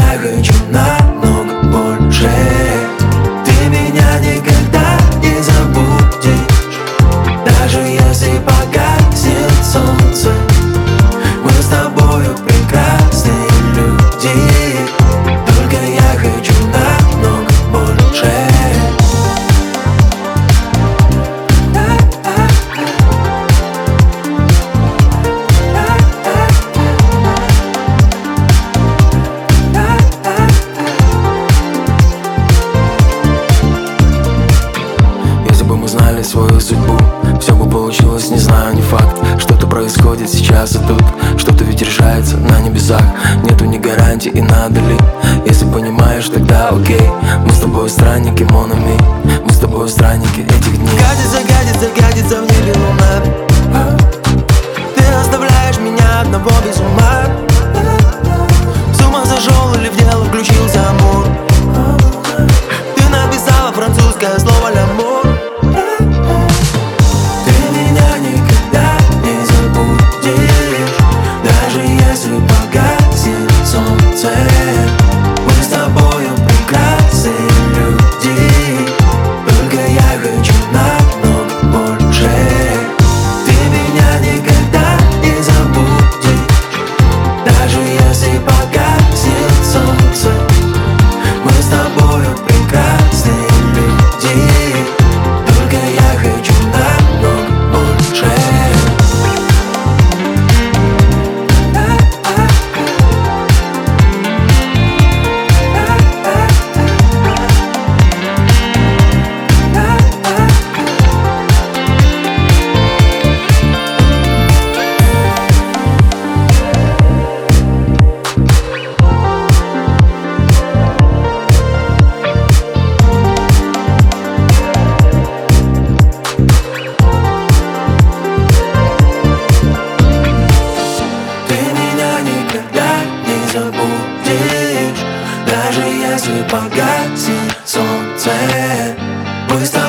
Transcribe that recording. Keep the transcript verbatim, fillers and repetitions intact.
я хочу намного больше. Ты меня никогда не забудешь, даже если погаснет солнце. Мы с тобою прекрасные люди, только я хочу намного больше. Если бы мы знали свою судьбу, все бы получилось, не знаю, не факт. Что-то происходит сейчас и тут, что-то ведь решается на небесах. Нету ни гарантий и надо ли. Если понимаешь, тогда окей. Мы с тобой странники, монами, мы с тобой странники этих дней. Гадится, гадится, гадится в небе луна. Ты оставляешь меня одного без ума. С ума зашел или в дело включился амур. Ты написала французское слово «лямур». Ты меня никогда не забудешь, даже если погаснет солнце. Мы с тобою прекрасные люди, только я хочу намного больше. Ты меня никогда не забудешь, даже если погаснет солнце. Мы с тобою прекрасные люди, только я хочу намного больше. Ты меня никогда не забудешь, даже если погаснет солнце. Мы с тобой